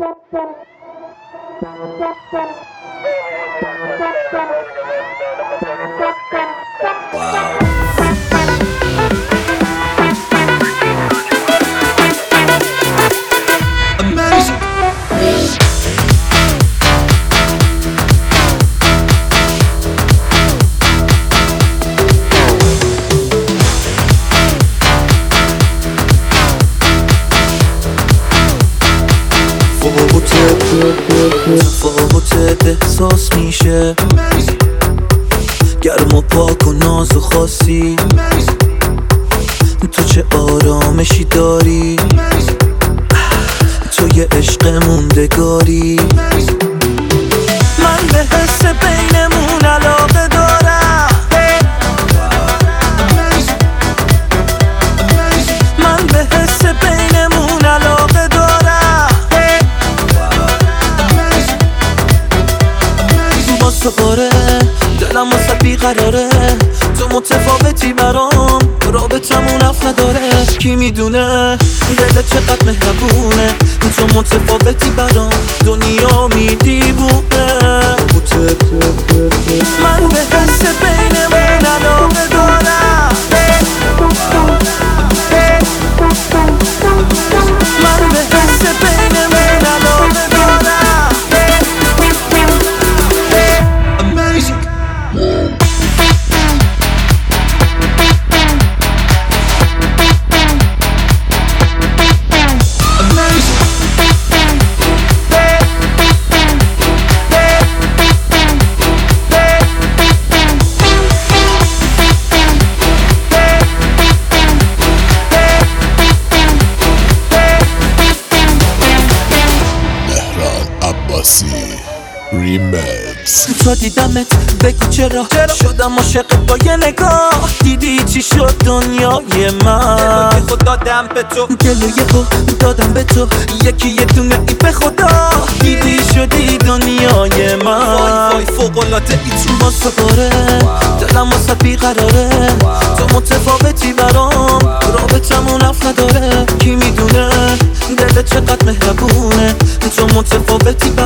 تفاوتت احساس میشه گرم و پاک و ناز و خاصی تو چه آرامشی داری تو یه عشق موندگاری من به حس بینمون علاقه دارم من به حس بینمون علاقه دارم واسه قاره دلم واسه بیقراره تو متفاوتی برام رابطمون اف نداره کی میدونه دلت چقدر مهربونه تو متفاوتی برام دنیا میدیبونه من به حس بینمون علاقه دارم من به حس بینمون علاقه دارم ریمیکس. تا دیدمت بگو چرا شدم عاشقت با یه نگاه دیدی چی شد دنیای من دلو خود دادم به تو دلو یهو دادم به تو یکی یه دونه ای به خدا دیدی شدی دنیای من وای فوق‌العاده ای تو واسه قاره دلم واسه بیقراره تو متفاوتی برام رابطمون اف نداره کی میدونه دلت چقدر مهربونه تو متفاوتی